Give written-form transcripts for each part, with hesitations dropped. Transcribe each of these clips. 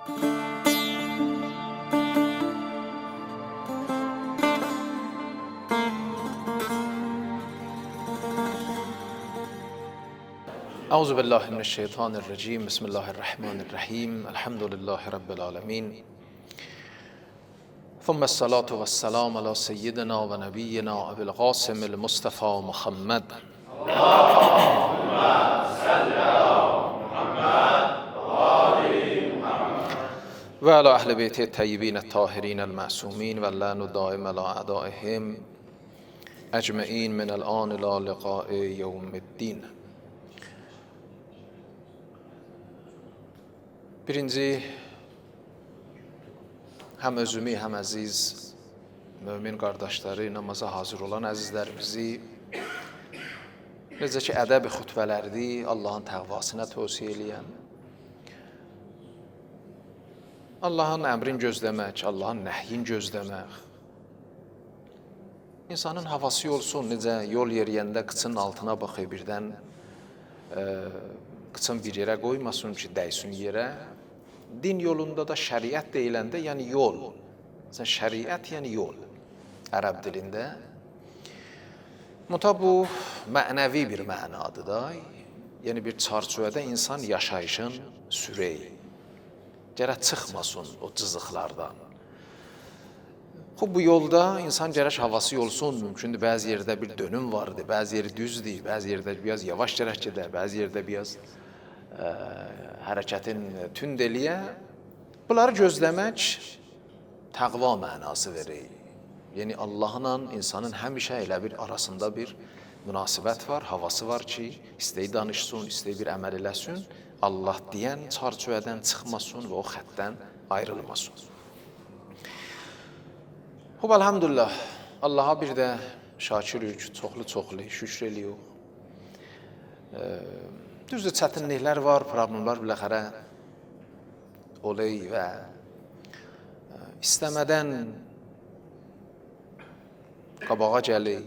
اعوذ بالله من الشیطان الرجیم. بسم الله الرحمن الرحیم. الحمد لله رب العالمین. ثم الصلاة والسلام على سيدنا و نبینا ابی القاسم المصطفى محمد. و علی اهل بیت الطیبین الطاهرین المعصومین و اللعن الدائم علی اعدائهم اجمعین من الآن الی لقاء یوم الدین. Birinci, həm özümü, həm əziz mömin qardaşları, namaza hazır olan əzizlərimizi, necə ki, ədəb-i xütbələrdir, Allahın təqvasına tövsiyə eləyən, Allahın əmrin gözləmək, Allahın nəhyin gözləmək, insanın havası olsun, necə yol yeriyəndə qıçının altına baxıyor birdən, qıçın bir yerə qoymasın ki, dəysin yerə. Din yolunda da şəriət deyiləndə, yəni yol. Şəriət yəni yol, ərəb dilində. Mütəb bu, mənəvi bir mənadır da. Yəni bir çarçöədə insan yaşayışın sürək. Gərək çıxmasın o cızıqlardan. Bu yolda insan gərək havası olsun. Mümkündür, bəzi yerdə bir dönüm vardır, bəzi yeri düzdür, bəzi yerdə biraz yavaş gərək gedə, bəzi yerdə biraz hərəkətin tünd eləyə. Bunları gözləmək təqva mənası verir. Yəni Allahla insanın həmişə elə bir arasında bir münasibət var, havası var ki, istəyi danışsın, istəyi bir əməl eləsin, Allah deyən çarçöədən çıxmasın və o xəttdən ayrılmasın. Elhamdülillah, Allaha bir də şakirik, çoxlu şükür eləyirik. Düzdür, çətinliklər var, problemlər biləxərə olay və istəmədən qabağa gəlir.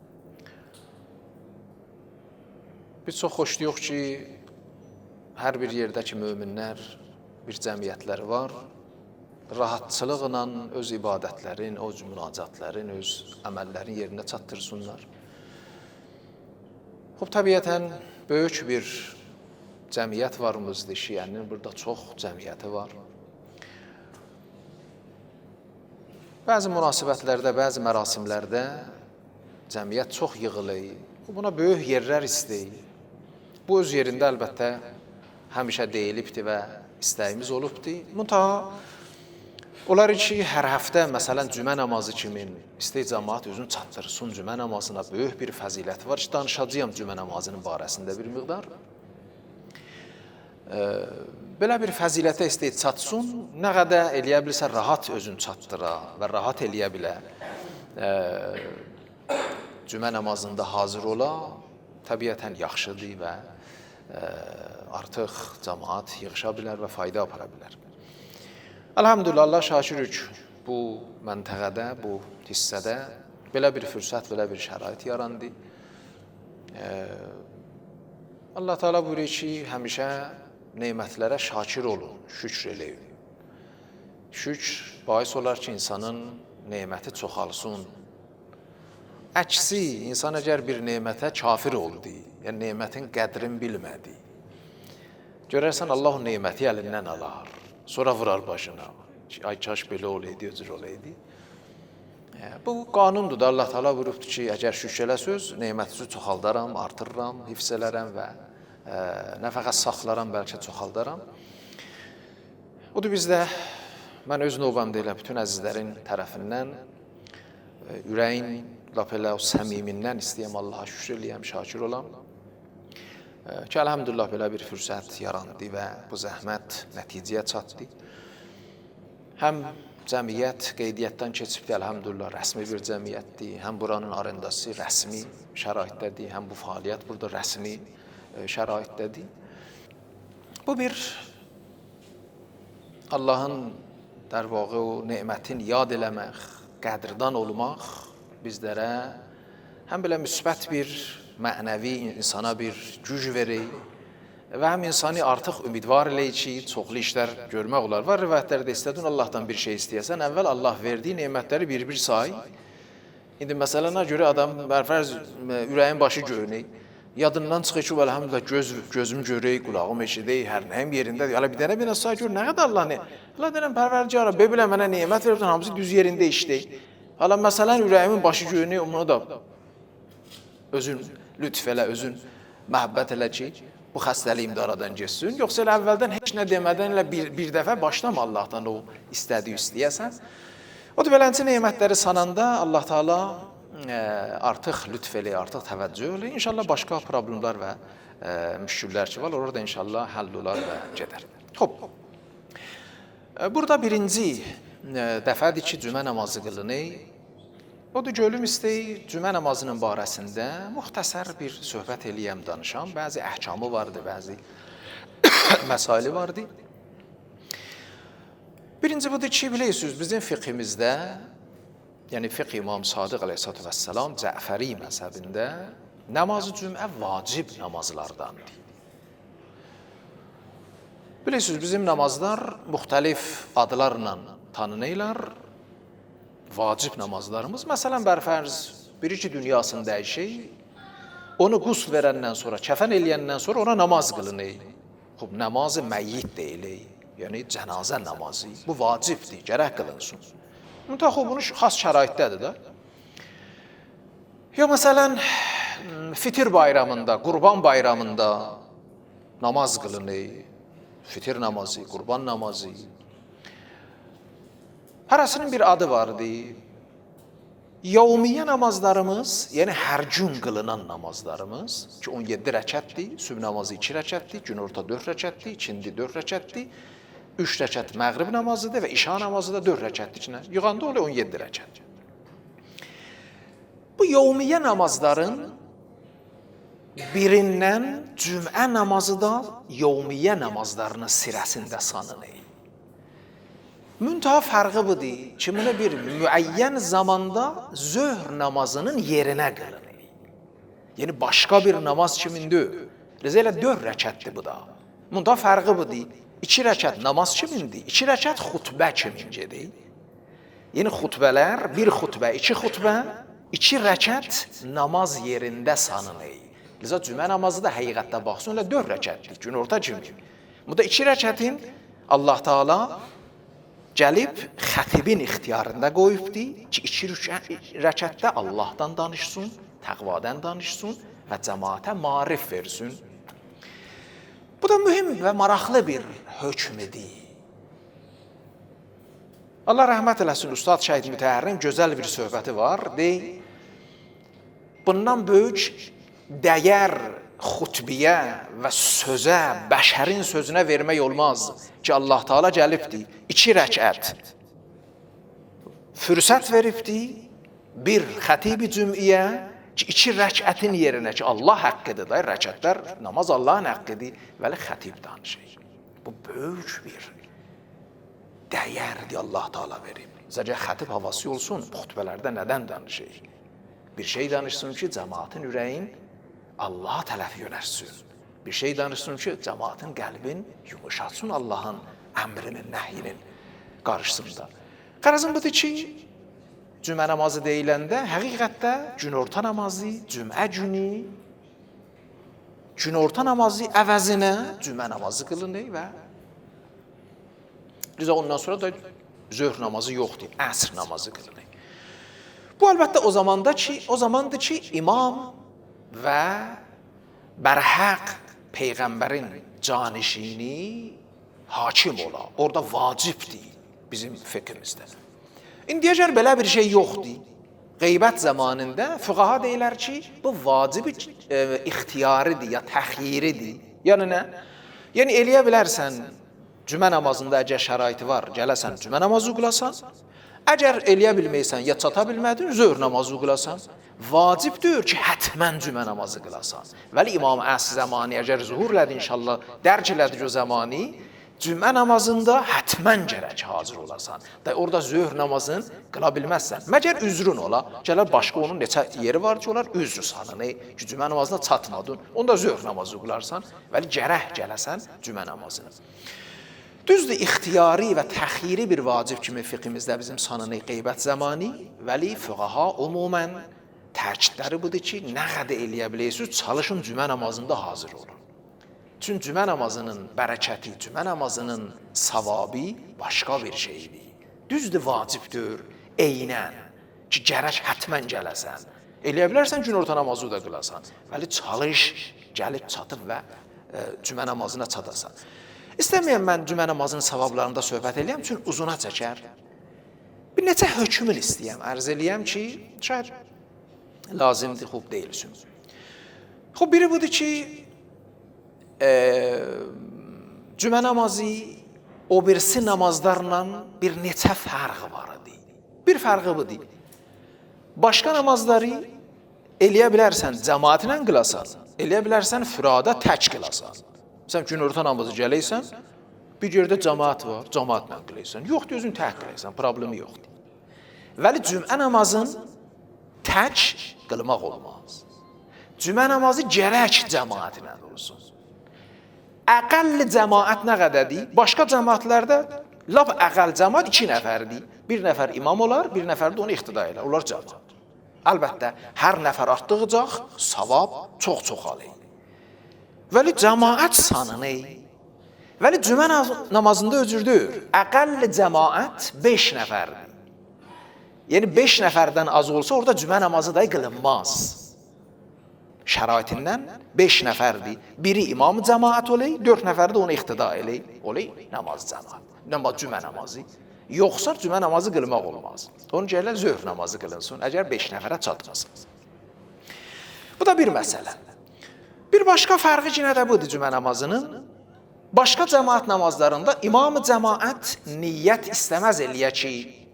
Biz çox xoşlayıq ki, hər bir yerdə ki, möminlər, bir cəmiyyətlər var, rahatçılıqla öz ibadətlərin, öz münacatlərin, öz əməllərin yerinə çatdırsınlar. Təbiətən, böyük bir cəmiyyət varımızdır, şiənin burada çox cəmiyyəti var. Bəzi münasibətlərdə, bəzi mərasimlərdə cəmiyyət çox yığılır. Buna böyük yerlər istəyir. Bu öz yerində əlbəttə həmişə deyilibdir və istəyimiz olubdur. Mütəha, onlar ki, hər həftə, məsələn, cümə namazı kimi istəyi cəmaat özünü çatdırsın cümə namazına, böyük bir fəzilət var ki, danışacağım cümə namazının barəsində bir miqdar. Belə bir fəzilətə istəyi çatsın, nə qədər eləyə bilsə rahat özünü çatdıra və rahat eləyə bilə. Cümə namazında hazır ola, təbiətən yaxşıdır və artıq cəmaat yığışa bilər və fayda apara bilər. Elhamdülillah, Allah şakirik, bu məntəqədə, bu hissədə belə bir fürsət, belə bir şərait yarandı. Allah Teala buyuruyor ki, həmişə nemətlərə şakir olun, şükr eləyin. Şükr bais olar ki, insanın neməti çoxalsın. Əksi, insan əgər bir nemətə kafir oldu, yəni nemətin qədrini bilmədi, görərsən Allah o neməti əlindən alar. Sonra vurar başına. Ay kaş belə olaydı, özür olaydı. Bu qanundur da, Allah Teala buyurubdur ki, əgər şükr eləsəz, nemətizi çoxaldaram, artırıram, hifz elərəm və nə fəqət saxlaram, bəlkə çoxaldaram. Odur bizdə, mən öz növbəmdə elə bütün əzizlərin tərəfindən, ürəyin lap elə o səmimindən istəyəm, Allaha şükür eləyəm, şakir olam. Ki, elhamdülillah belə bir fürsət yarandı və bu zəhmət nəticəyə çatdı. Həm cəmiyyət qeydiyyatdan keçibdir, elhamdülillah, rəsmi bir cəmiyyətdir. Həm buranın arendası rəsmi şəraitdədir, həm bu fəaliyyət burada rəsmi şəraitdədir. Bu bir Allahın dərvağı o nemətin yad eləmək, qədrdan olmaq bizlərə həm belə müsbət bir mənəvi insana bir güc verir, və həm insanı artıq ümidvar eləyir ki, çoxlu işlər görmək olar. Var rivayətlərdə istədin Allahdan bir şey istəyəsən, əvvəl Allah verdiyi nemətləri bir-bir say. İndi məsələnə görə adam bərfərz ürəyin başı görünür. Yadından çıxır ki, əlhamdülillah gözüm görək, qulağım eşidək, hər nəyim yerindədir. Hələ bir dənə say gör, nə qədər Allah ne? Allah deyirəm, pərverdigara, belə mənə nemət verirsən, hamısı düz yerində işləyək. Hala məsələn ürəyimin başı görünür, onu da özün lütf elə, özün məhəbbət elə ki, bu xəstəliyim də aradan geçsin. Yoxsa elə əvvəldən heç nə demədən elə bir dəfə başlama Allahdan o istədiyi istəyəsən. O da belənci nemətləri sananda Allah Teala artıq lütf eləyir, artıq təvəccüh eləyir. İnşallah başqa problemlər və müşküllər ki var, orada inşallah həll olar və gedər. Xoş. Burada birinci dəfədir ki, cümə namazı qılınır. O da gönlüm istəyir, cümə namazının barəsində müxtəsər bir söhbət eləyəm, danışam. Bəzi əhkamı vardı, bəzi məsaili vardı. Birinci budur ki, bilirsiniz, bizim fiqhimizdə, yəni fiqh İmam Sadiq əleyhissalatu vesselam Cəfəri məzhəbində namazı cümə vacib namazlardandır. Bilirsiniz, bizim namazlar müxtəlif adlarla tanınırlar. Vacib namazlarımız, məsələn, bərfərz, bir-iki dünyasını dəyişək, onu qusl verəndən sonra, kəfən eləyəndən sonra ona namaz qılınır. Xub, namazı məyyit deyilir, yəni cənazə namazı. Bu vacibdir, gərək qılınsın. Müntəxo, bunu xas şəraitdədir də. Ya, məsələn, fitir bayramında, qurban bayramında namaz qılınır, fitir namazı, qurban namazı. Hərəsinin bir adı vardı. Yevmiyyə namazlarımız, yəni hər gün qılınan namazlarımız ki 17 rəkətdir, sübh namazı 2 rəkətdir, günorta 4 rəkətdir, ikindi 4 rəkətdir, 3 rəkət məğrib namazıdır və işa namazı da 4 rəkətdir. Yığanda oluyor 17 rəkət. Bu yevmiyyə namazların birindən cümə namazı da yevmiyyə namazlarının sirəsində sanılır. Müntaha fərqi budur ki, bunu bir müəyyən zamanda zöhr namazının yerinə qılınır. Yəni, başqa bir namaz kimindir? Elə 4 rəkətdir bu da. Müntaha fərqi budur. 2 rəkət namaz kimindir? 2 rəkət xutbə kimindir? Yəni, xutbələr, 1 xutbə, 2 xutbə, 2 rəkət namaz yerində sanılır. Liza cümə namazı da həqiqətdə baxsın, elə 4 rəkətdir, günorta kimi. Bu da 2 rəkətin Allah Teala gəlib xətibin ixtiyarında qoyubdur ki, 2 rəkətdə Allahdan danışsın, təqvadan danışsın və cəmaətə marif versin. Bu da mühüm və maraqlı bir hökmüdür. Allah rəhmət eləsin, Ustad Şəhid Mütəhərrin gözəl bir söhbəti var. Bundan böyük dəyər xutbiyə və sözə, bəşərin sözünə vermək olmaz ki, Allah Teala gəlibdir, 2 rəkət fürsət veribdir, bir xətibi cüm'iyə ki, 2 rəkətin yerinə ki, Allah haqqıdır da, rəkətlər, namaz Allahın haqqıdır, vəli xətib danışır. Bu böyük bir dəyərdir Allah Teala verib. Zəcə xətib havası olsun, xutbələrdə nədən danışır? Bir şey danışsın ki, cəmaatın ürəyin Allaha tərəf yönəlsin. Bir şey danışsın ki, cəmaatın qəlbin yumuşatsın Allahın əmrinin, nəhyinin qarşısında. Qarazım budur ki, cümə namazı deyiləndə həqiqətdə günorta namazı, cümə günü, günorta namazı əvəzinə cümə namazı qılınır və ondan sonra da zöhr namazı yoxdur, əsr namazı qılınır. Bu əlbəttə o zamandır ki, imam və bərhəq Peyğəmbərin canişini hakim ola. Orada vacibdir bizim fiqhimizdə. İndiyəcər belə bir şey yoxdur. Qeybət zamanında füqaha deyilər ki, bu vacibi ixtiyaridir ya təxyiridir. Yəni nə? Yəni eləyə bilərsən, cümə namazında əgər şəraiti var, gələsən cümə namazı qılasan, əgər eləyə bilməysən, ya çata bilmədin, zöhr namazı qılasan, vacibdir ki, hətmən cümə namazı qılasan. Vəli İmam Əsr zamanı, əgər zuhur elədi inşallah, dərk elədi o zamanı, Cümə namazında həttəmən gərək hazır olasan. Da orada zöhr namazını qıla bilməzsən. Məgər üzrün ola. Gələr başqa onun neçə yeri var ki, onlar üzr sanır. Ki, cümə namazına çatmadın. Onda zöhr namazı qılarsan. Vəli gərək gələsən cümə namazına. Düzdür, ixtiyari və təxiri bir vacib kimi fiqhimizdə bizim sanınır qeybət zamanı. Vəli füqaha umumən təkidləri budur ki, nə qədər eləyə bilirsiniz, çalışın cümə namazında hazır olun. Çünki cümə namazının bərəkəti, cümə namazının savabı başqa bir şeydir. Düzdür, vacibdir, eynən ki, gərək həttəmən gələsən. Eləyə bilərsən günorta namazı da qılasan. Vəli çalış, gəlib çatıb və cümə namazına çatasan. İstəməyəm mən cümə namazının savablarında söhbət eləyəm, çünki uzuna çəkər. Bir neçə hökmül istəyəm, ərz eləyəm ki, şayad lazımdır, xub deyilsin. Xub, biri budur ki, cümə namazı o birisi namazlarla bir neçə fərqi var idi. Bir fərqi budur. Başqa namazları eləyə bilərsən cəmaatlə qılasan, eləyə bilərsən fürada tək qılasan. Sən günorta namazı gələysən, bir yerdə cəmaat var, cəmaatlə qılaysan. Yoxdur, özün tək qılaysan, problemi yoxdur. Vəli cümə namazın tək qılmaq olmaz. Cümə namazı gərək cəmaatlə olsun. Əqəlli cəmaət nə qədədir? Başqa cəmaətlərdə lap əqəl cəmaət 2 nəfərdir. Bir nəfər imam olar, bir nəfər də onu iqtida elər. Onlar cəmaət. Əlbəttə, hər nəfər artdıqca savab çox alır. Vəli cəmaət sanını, vəli cümə namazında özürdür. Əqəlli cəmaət 5 nəfərdir. Yəni 5 nəfərdən az olsa orada cümə namazı da qılınmaz. Şəraitindən 5 nəfərdir. Biri imam cəmaət olay, 4 nəfər də onu iqtida elay. Olay namaz cəmaət. Cümə namazı. Yoxsa cümə namazı qılmaq olmaz. Onun gələn zöhr namazı qılınsın, əgər 5 nəfərə çatmasın. Bu da bir məsələ. Bir başqa fərqi ki, nə də budur cümə namazının? Başqa cəmaət namazlarında imam cəmaət niyyət istəməz eləyə ki,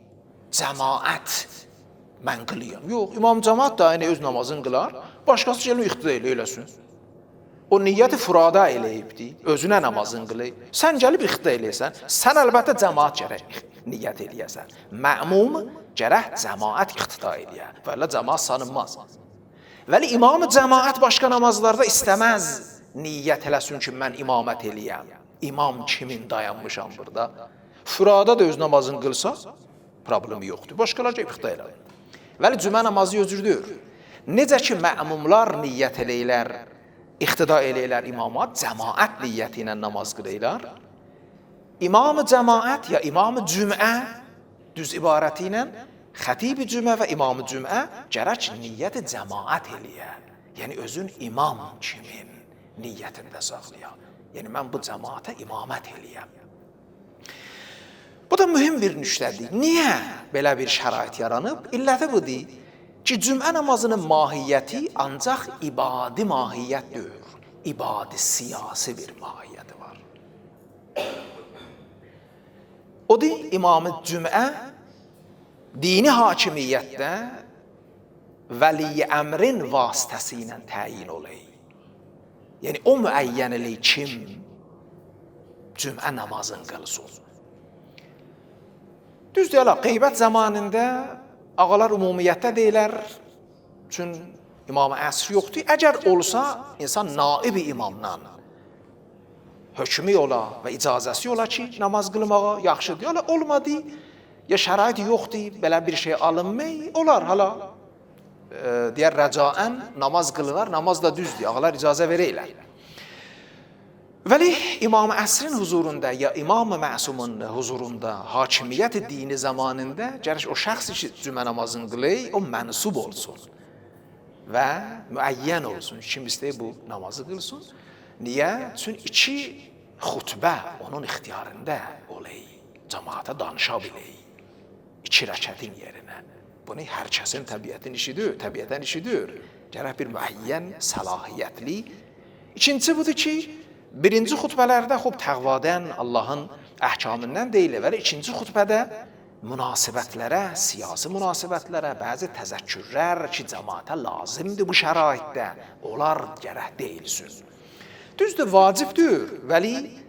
cəmaət mən qılıyam. Yox, imam cəmaət da aynı öz namazını qılar, başqası gəlin iqtida eləsin. O niyyəti furada eləyibdir, özünə namazını qılır. Sən gəlib iqtida eləyəsən, sən əlbəttə cəmaət gərək niyyət eləyəsən. Mə'mum gərək cəmaət iqtida eləyə. Vələ cəmaət sanınmaz. Vəli imam cəmaət başqa namazlarda istəməz niyyət eləsin ki, mən imamət eləyəm. İmam kimin dayanmışam burada? Furada da öz namazını qılsa, problemi yoxdur. Başqalarca iqtida elədir. Vəli cümə namazı özürdür. Necə ki, mə'mumlar niyyət eləyirlər, iqtida eləyirlər imama, cəmaət niyyəti ilə namaz qılırlar. İmam-ı cəmaət ya imam-ı cümə, düz ibarəti ilə, xətib-i cümə və imam-ı cümə gərək niyyəti cəmaət eləyər. Yəni, özün imam kimin niyyətində saxlayar. Yəni, mən bu cəmaətə imamət eləyəm. Bu da mühüm bir nüştədir. Niyə belə bir şərait yaranıb? İlləti budur ki, cümə namazının mahiyyəti ancaq ibadi mahiyyətdir. İbadi siyasi bir mahiyyəti var. Odur, İmam-ı Cümə dini hakimiyyətdə vəli-i əmrin vasitəsi ilə təyin olayı. Yəni, o müəyyənəli kim cümə namazını qılsın. Düz deyələr, qeybət zamanında ağalar ümumiyyətdə deyilər, çünki İmam-ı Əsr yoxdur. Əgər olsa, insan naib-i imamdan hökmü ola və icazəsi ola ki, namaz qılmağa yaxşıdır. Hala olmadı, ya şərait yoxdur, belə bir şey alınmay, olar hala. Deyər, rəcaən namaz qılırlar, namaz da düzdür, ağalar icazə verəylər. Vəli İmam-ı Əsrin huzurunda ya İmam-ı Məsumun huzurunda hakimiyyət dini zamanında gərək o şəxs ki, cümə namazını qılır, o mənsub olsun və müəyyən olsun. Kim istəyir bu namazı qılsın. Niyə? Çünki 2 xutbə onun ixtiyarında olayı, cəmaata danışa biləyik 2 rəkətin yerinə. Bunu hər kəsin təbiətin işidir, təbiətən işidir. Gərək bir müəyyən, səlahiyyətli. İkincisi budur ki, birinci xutbələrdə təqvadən, Allahın əhkamından deyilir və ikinci xutbədə münasibətlərə, siyasi münasibətlərə, bəzi təzəkkürlər ki, cəmaata lazımdır bu şəraitdə, onlar gərək deyilsin. Düzdür, vacibdir, vəli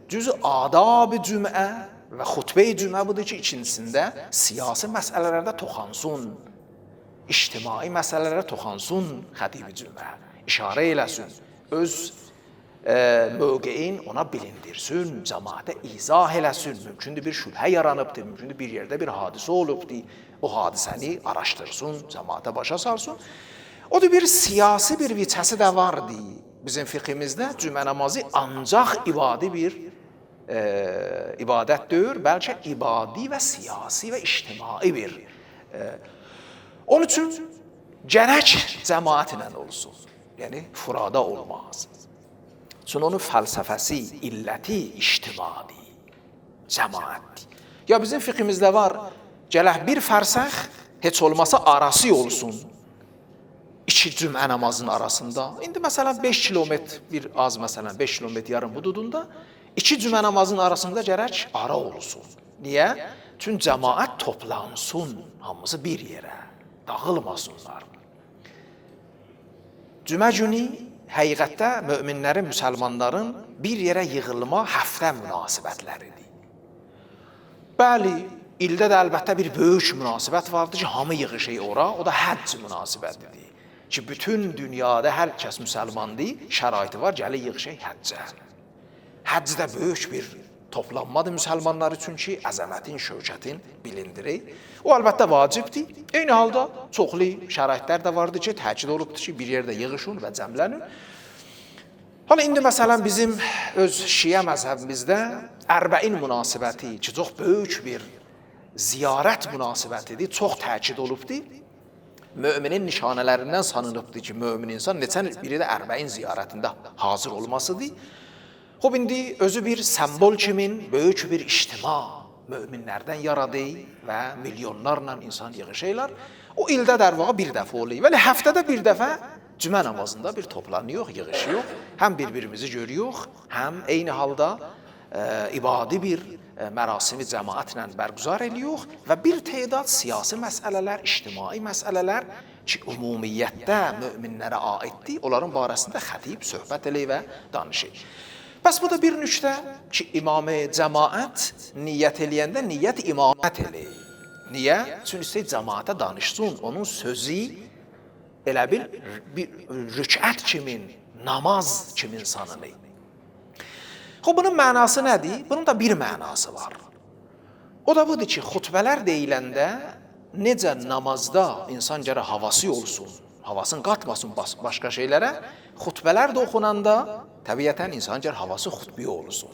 cüzü adab-ı cümə və xutbə-i cümə budur ki, ikincisində siyasi məsələlərdə toxansın, ictimai məsələlərə toxansın xətib-i cümə, işarə eləsin, öz mövqeyin ona bilindirsin, cəmaətə izah eləsin, mümkündür bir şübhə yaranıbdır, mümkündür bir yerdə bir hadisə olubdur, o hadisəni araşdırsın, cəmaətə başa salsın. O da bir siyasi bir viçəsi də vardı. Bizim fiqhimizdə cümə namazı ancaq ibadi bir ibadət deyil, bəlkə ibadi və siyasi və ictimai bir. Onun üçün gərək cəmaətlə olsun, yəni furada olmaz. Çünki onun fəlsəfəsi, illəti ictimai, cəmaətdir. Ya bizim fiqhimizdə var, gələk bir fərsəx heç olmasa arası olsun iki cümə namazının arasında. İndi məsələn 5 kilometr, bir az məsələn 5 kilometr yarım hududunda iki cümə namazının arasında gərək ara olsun. Niyə? Çünki cəmaət toplansın, hamısı bir yerə, dağılmasınlar. Cümə günü həqiqətdə möminlərin, müsəlmanların bir yerə yığılma həftə münasibətləridir. Bəli, ildə də əlbəttə bir böyük münasibət vardır ki, hamı yığışır ora, o da həcc münasibətidir. Ki, bütün dünyada hər kəs müsəlmandır, şəraiti var, gəlir yığışır həccə. Həcc də böyük bir toplanmadır müsəlmanlar üçün ki, əzəmətin, şövkətin bilindirir. O əlbəttə vacibdir. Eyni halda çoxlu şəraitlər də vardır ki, təkid olubdur ki, bir yerdə yığışın və cəmlənin. Hala indi məsələn bizim öz Şiə məzhəbimizdə Ərbəin münasibəti ki, çox böyük bir ziyarət münasibətidir, çox təkid olubdur. Möminin nişanələrindən sanılıbdır ki, mömin insan neçə biri də Ərbəin ziyarətində hazır olmasıdır. Xob, indi özü bir sembol kimin böyük bir ictima möminlərdən yaradı və milyonlarla insan yığışırlar. O ildə dərvağa bir dəfə olur. Vəli həftədə bir dəfə cümə namazında bir toplanıyor, yığışıyor. Həm bir-birimizi görüyor, həm eyni halda ibadi bir mərasimi cəmaətlə bərqüzar ediyor və bir tədad siyasi məsələlər, ictimai məsələlər ki, ümumiyyətdə möminlərə aiddir, onların barəsində xətib söhbət eləyir və danışır. Bəs bu da bir nüktə ki, imam-ı cəmaət niyyət eləyəndə niyyət imamət eləyir. Niyə? Çünki istəyir cəmaətə danışsın, onun sözü elə bir rükət kimin, namaz kimin sanılır. Xob, bunun mənası nədir? Bunun da bir mənası var. O da budur ki, xutbələr deyiləndə necə namazda insan gərək havası olsun, havasını qatmasın başqa şeylərə, xutbələr də oxunanda təbiətən insan gərək havası xutbiyə olsun.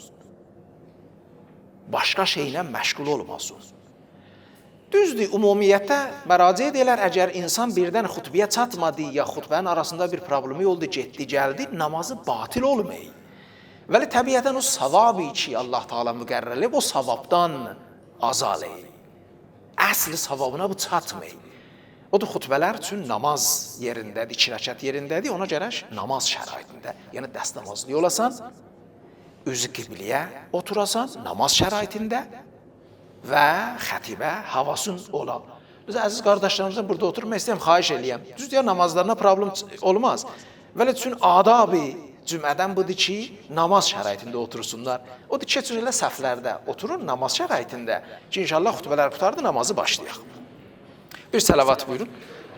Başqa şeylə məşğul olmasın. Düzdür, ümumiyyətdə müraciət edilər, əgər insan birdən xutbiyə çatmadı ya xutbənin arasında bir problemi oldu, getdi, gəldi, namazı batil olmayır. Vəli təbiətən o savabı ki, Allah Teala müqərrəlib, o savabdan azalayır. Əsli savabına bu çatmayır. O da xutbələr üçün namaz yerindədir, 2 rəkət yerindədir, ona gərək namaz şəraitində. Yəni dəst namazlı olasan, üzü qibliyə oturasan, namaz şəraitində və xətibə havasın ola. Biz əziz qardaşlarımızdan burada oturmaq istəyəm, xahiş eləyəm. Düz deyər, namazlarına problem olmaz. Vəli üçün adab-ı cümədən budur ki, namaz şəraitində otursunlar. O da keçin elə səhvlərdə oturun, namaz şəraitində ki, inşallah xutbələr qutardı, namazı başlayaq. Bir salavat buyurun.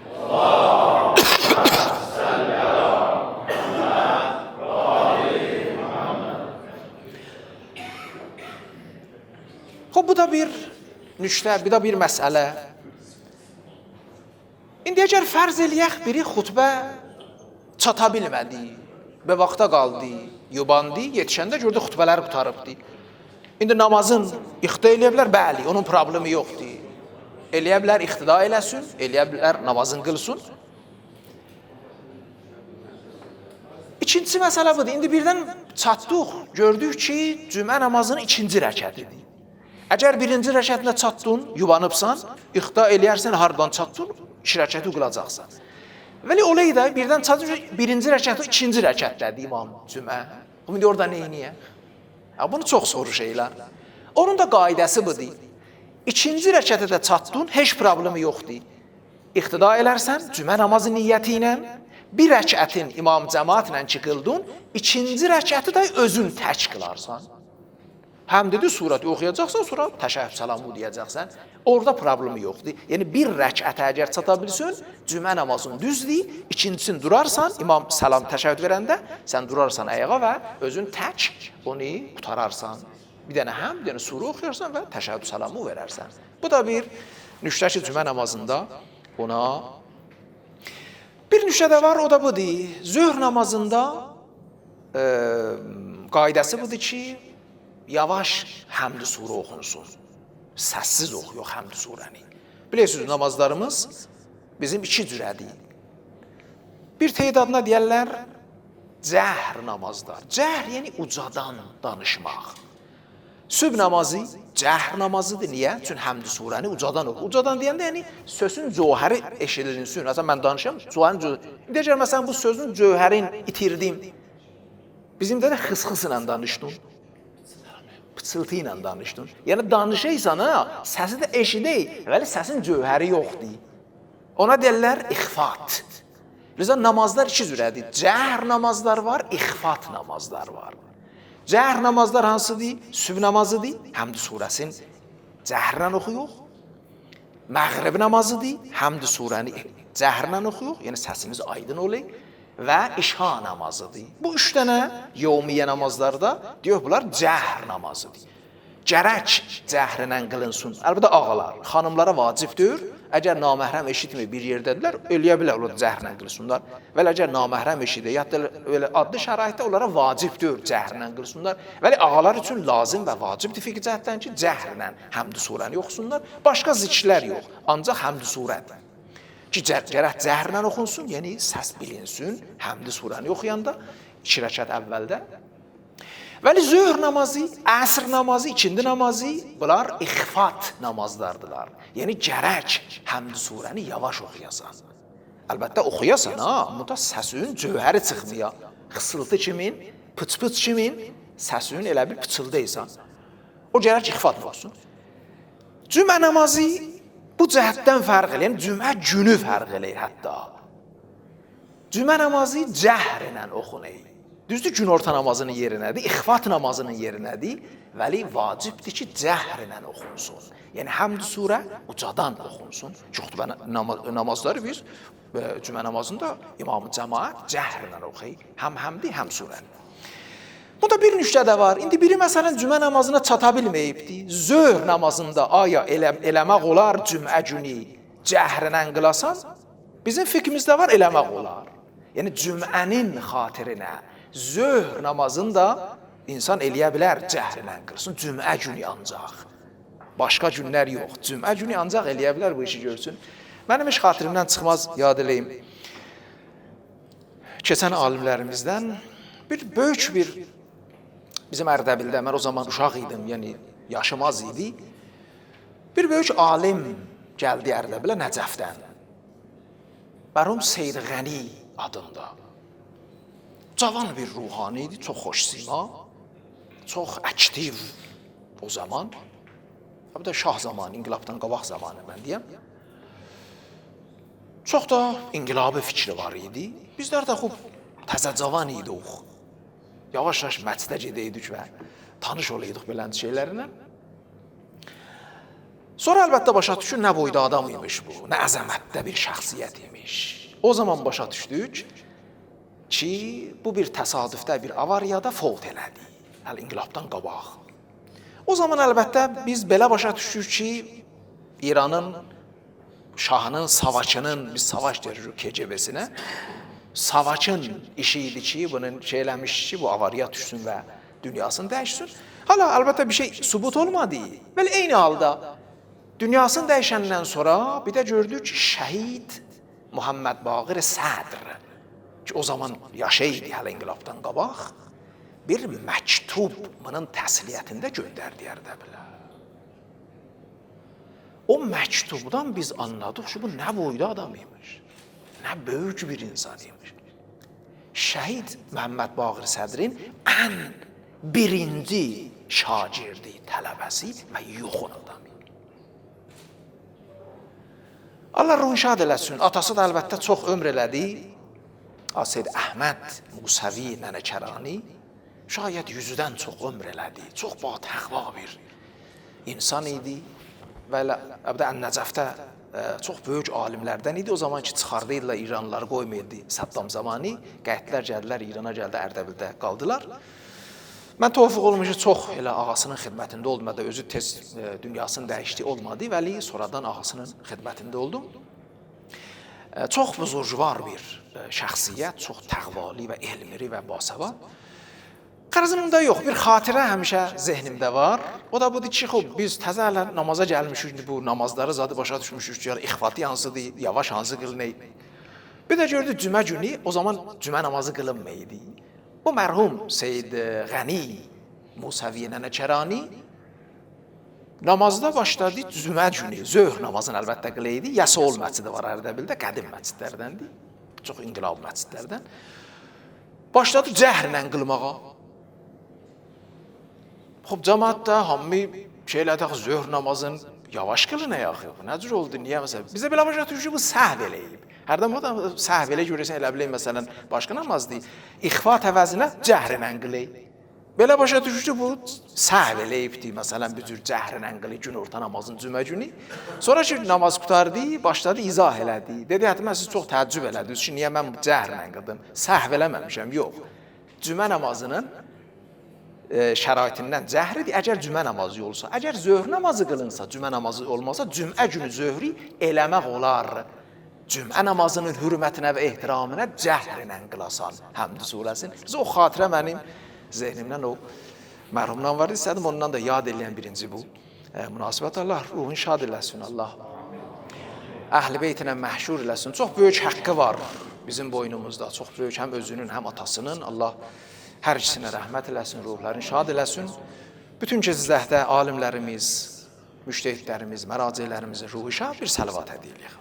Xob, bu da bir nüktə, bu da bir məsələ. İndi əgər fərz eləyək biri xutbə çata bilmədi, və vaxta qaldı, yubandı, yetişəndə gördü xutbələri qutarıbdı. İndi namazın ixtida eləyə bilər, bəli, onun problemi yoxdur. Eləyə bilər, ixtida eləsin, eləyə bilər, namazın qılsın. İkincisi məsələ budur. İndi birdən çatdıq, gördük ki, cümə namazının 2-ci rəkətidir. Əgər 1-ci rəkətində çatdın, yubanıbsan, ixtida eləyərsən, hardan çatdın, 2 rəkəti qılacaqsan. Vəli olayı da birdən çatdın, 1-ci rəkəti, 2-ci rəkətlədir imam cümə. İndi orada neyniyə? Bunu çox soruşaylar. Onun da qaidəsi budur. 2-ci rəkətə də çatdın, heç problemi yoxdur. İqtida elərsən, cümə namazı niyyəti ilə, bir rəkətin imam cəmaatlə ki qıldın, 2-ci rəkəti də özün tək qılarsan. Həmdədi surəti oxuyacaqsan, sonra təşəhhüd səlamı deyəcəksən. Orada problemi yoxdur. Yəni bir rəkətə əgər çata bilsən, cümə namazın düzdür. İkincisini durarsan, imam səlam təşəhhüd verəndə sən durarsan ayağa və özün tək onu qutararsan. Bir dənə həmd, yəni surə oxuyarsan və təşəhhüd səlamı verərsən. Bu da bir nüştə ki, cümə namazında ona bir nüştə də var, o da budur. Zöhr namazında qaydası budur ki, yavaş həmd surə oxunsun. Səssiz oxuyuq həmd surəni. Bilirsiniz, namazlarımız bizim iki cürədir. Bir teydadına deyərlər, cəhr namazlar. Cəhr, yəni ucadan danışmaq. Sübh namazı cəhr namazıdır. Niyə? Çünki həmd surəni ucadan oxu. Ucadan deyəndə, yəni sözün cövhəri eşidilinsin. Məsələn, mən danışıram, deyəcəm, məsələn, bu sözün cövhərini itirdim. Bizim də xıs-xıs ilə danışdın. Pıçıltı ilə danışdın. Yəni danışaysan, səsi də eşidək, vəli səsin cövhəri yoxdur. Ona deyirlər ixfat. Bizə namazlar iki cürədir. Cəhr namazlar var, ixfat namazlar var. Cəhr namazlar hansıdır? Sübh namazıdır. Həmd surəsini cəhrlə oxuyuq. Məğrib namazıdır. Həmd surəni cəhrlə oxuyuq. Yəni səsimiz aydın olur. Və işha namazıdır. Bu üç dənə yevmiyyə namazlarda deyək, bunlar cəhr namazıdır. Gərək cəhrlə qılınsın. Əlbəttə ağalar, xanımlara vacibdir. Əgər naməhrəm eşitmir bir yerdədirlər, eləyə bilər, onlar cəhrlə qılsınlar. Və əgər naməhrəm eşidir, ya da adlı şəraitdə onlara vacibdir cəhrlə qılsınlar. Və ağalar üçün lazım və vacibdir fiqh cəhətdən ki, cəhrlə həmd surəni oxusunlar. Başqa zikrlər yox, ancaq həmd surədir. Ki, gərək cəhrlə oxunsun, yəni səs bilinsin, həmd surəni oxuyanda 2 rəkət əvvəldə. Vəli zöhr namazı, əsr namazı, ikindi namazı, bunlar ixfat namazlardılar. Yəni gərək həmd surəni yavaş oxuyasan. Əlbəttə oxuyasan, amma da səsin cövhəri çıxmaya. Xısıltı kimin, pıç-pıç kimin, səsin elə bir pıçıldaysan. O gərək ixfat olsun. Cümə namazı bu cəhətdən fərq eləyir, cümə günü fərq eləyir hətta. Cümə namazı cəhrlə oxunur. Düzdür, gün orta namazının yerinədir, ixfat namazının yerinədir, vəli vacibdir ki, cəhrlə oxunsun. Yəni, həmd surə ucadan oxunsun. Çoxdur, namazları biz cümə namazında imam-ı cəmaət cəhrlə oxuyur. Həm həmdi, həm surəni. Bunda bir nüştə də var. İndi biri, məsələn, cümə namazına çata bilməyibdir. Zöhr namazında aya eləmək olar cümə günü cəhrlə qılasan, bizim fikrimizdə var, eləmək olar. Yəni, cümlənin xatirinə zöhr namazını da insan eləyə bilər cəhrlə qılsın, cümə günü ancaq. Başqa günlər yox, cümə günü ancaq eləyə bilər bu işi görsün. Mənim heç xatirimdən çıxmaz, yad eləyim. Keçən alimlərimizdən böyük bir, bizim Ərdəbildə, mən o zaman uşaq idim, yəni yaşım az idi. Bir böyük alim gəldi Ərdəbilə Nəcəfdən. Bərum Seyd Ғəni adında. Cavan bir ruhani idi, çox xoş sima, çox aktiv o zaman. Bir də şah zamanı, inqilabdan qabaq zamanı mən deyəm. Çox da inqilabi fikri var idi. Bizlər də xub təzə cavan idik. Yavaş-yavaş məcdə gedəydik və tanış olaydıq belən şeylərlə. Sonra əlbəttə başa düşdük, nə boyda adam imiş bu, nə əzəmətdə bir şəxsiyyət imiş. O zaman başa düşdük ki, bu bir təsadüfdə bir avariyada fövt elədi, inqilabdan qabaq. O zaman əlbəttə biz belə başa düşdük ki, İranın şahının, savaçının, biz savaş deyirik KGB-sinə, savaçın işi idi ki, bunun eləmiş ki, bu avariya düşsün və dünyasını dəyişsin. Hala əlbəttə bir şey sübut olmadı. Bəli, eyni halda dünyasını dəyişəndən sonra bir də gördük ki, şəhid Muhammed Baqir Sədr, ki o zaman yaşaydı hələ inqilabdan qabaq, bir məktub bunun təsliyyətində göndərdi Ərdəbilə. O məktubdan biz anladıq ki, bu nə boyda adam imiş, nə böyük bir insan imiş. Şəhid Muhammed Baqir Sədrin ən birinci şagirdi, tələbəsi və yoxun adamı. Allah ruhunu şad eləsin. Atası da əlbəttə çox ömr elədi. Seyd Əhməd Musavi Nənəkərani Şayət 100-dən çox ömr elədi. Çox batəqva bir insan idi və Ən-Nəcəfdə çox böyük alimlərdən idi. O zaman ki, çıxardıydılar İranlıları, qoymayırdı Saddam zamanı. Qəhdlər gəldilər, İrana gəldi, Ərdəbildə qaldılar. Mən tofiq olmuşu çox elə ağasının xidmətində oldum. Özü tez dünyasını dəyişdi, olmadı. Vəli sonradan ağasının xidmətində oldum. Çox buzurcuvar bir şəxsiyyət, çox təqvalı və elmiri və basavad. Qarzımda yox, bir xatirə həmişə zehnimdə var. O da budur ki, biz təzə namaza gəlmişik, bu namazları zadı başa düşmüşük ki, ixfatı hansıdır, yavaş hansı qılınır. Bir də gördük cümə günü, o zaman cümə namazı qılınmaydı. Bu mərhum Seyyid Ғəni Musavi Nənəçərani namazda başladı cümə günü, zöhr namazını əlbəttə qılıydı. Yasol məscidi var Ərdəbildə, qədim məscidlərdəndir, çox inqilab məscidlərdən. Başladı cəhrlə qılmağa. Cəmaatda hamı şeylədi, zöhr namazın yavaş qılın ayağı. Nə cür oldu, niyə məsələn? Bizə belə başa düşür ki, bu səhv eləyib. Hərdən o da səhv elə görürsən, elə bilək məsələn, başqa namazdır. İxvat əvəzinə cəhrlə qılıyıb. Belə başa düşür ki, bu səhv eləyibdir. Məsələn, bir cür cəhrlə qılıyıb gün orta namazın cümə günü. Sonra ki, namaz qutardı, başladı izah elədi. Dedi, hətta mən siz çox təəccüb elədiniz ki, niyə mən cəhrlə qıldım? Səhv eləməmişəm, yox. Cümə namazının şəraitindən cəhridir, əgər cümə namazı olsa. Əgər zöhr namazı qılınsa, cümə namazı olmasa, cümə günü zöhrü eləmək olar. Cümə namazının hürmətinə və ehtiramına cəhrlə qılasan Həmd surəsini. O xatirə mənim zehnimdən o mərhumdan var, istədim ondan da yad eləyən birinci bu. Münasibət Allah ruhun şad eləsin, Allah əhl-i beytinə məhşur eləsin. Çox böyük haqqı var bizim boynumuzda, çox böyük həm özünün, həm atasının. Allah hər ikisinə rəhmət eləsin, ruhlarını şad eləsin. Bütün gecizəhdə alimlərimiz, müştehidlərimiz, məracirlərimizin ruhu şad bir sələvat ədiyyik.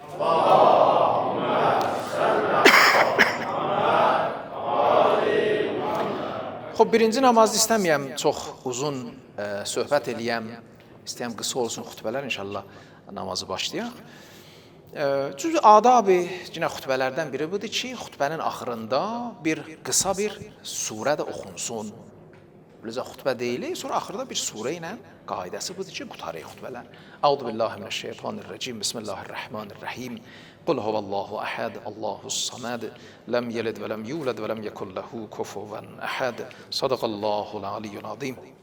Birinci namazda istəməyəm, çox uzun söhbət eləyəm, istəyəm qısa olsun xütbələr, inşallah namazı başlayaq. Cüz adab-ı yine xütbələrdən biri budur ki, xütbənin axırında bir qısa bir surə də oxunsun. Beləcə xütbə deyilir, sonra axırda bir surə ilə qaidəsi budur ki, qutarıq xütbələr. Əuzu billahi mineşşeytanirracim. Bismillahirrahmanirrahim. Qul huvallahu əhəd, Allahus-samad, lem yelid və lem yulad və lem yekun lehu kufuven əhəd. Sadaqallahul aliyyul azim.